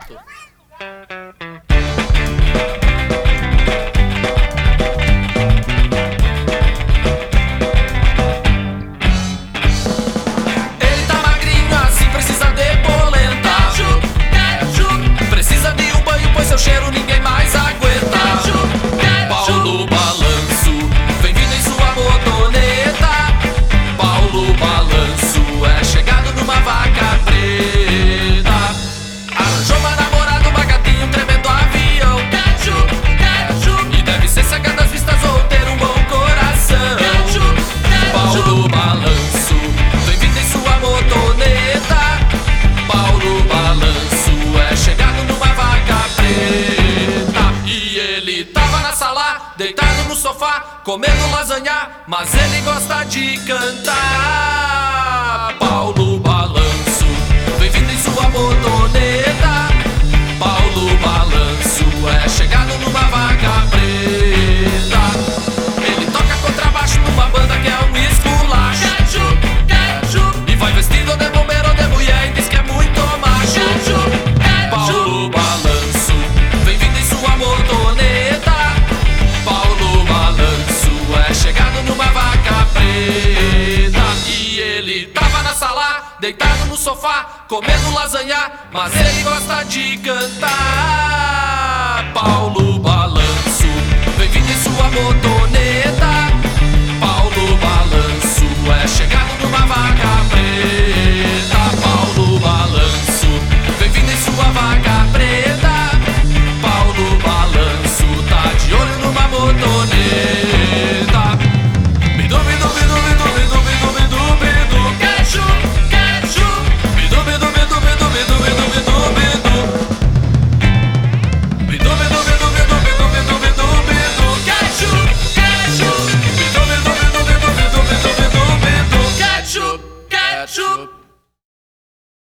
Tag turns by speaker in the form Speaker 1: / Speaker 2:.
Speaker 1: certo.
Speaker 2: Ele tá magrinho assim, precisa de polenta. Precisa de um banho, pois seu cheiro ninguém mais aguenta. Paulo Balanço, vem vindo em sua motoneta. Paulo Balanço é chegado numa vaca preta. Arranjou uma namorada, uma gatinha, um tremendo avião. E deve ser cega das vistas ou ter um bom coração. Paulo Balanço, vem vindo em sua motoneta. Paulo Balanço é chegado numa vaca preta. E ele tava na sala, deitado no sofá, comendo lasanha, mas ele gosta de cantar. Paulo Balanço, vem vindo em sua motoneta. Paulo Balanço é chegado numa vaca preta. Ele toca contrabaixo numa banda que é um esculacho. E vai vestido de bombeiro ou de mulher e diz que é muito macho. Paulo Balanço, vem vindo em sua motoneta. Paulo Balanço é chegado numa vaca preta. E ele tava na sala, deitado no sofá, comendo lasanha, mas ele gosta de cantar. Paulo Balanço, vem vindo em sua motoneta. Paulo Balanço é chegado numa vaca preta. Paulo Balanço, vem vindo em sua vaca preta.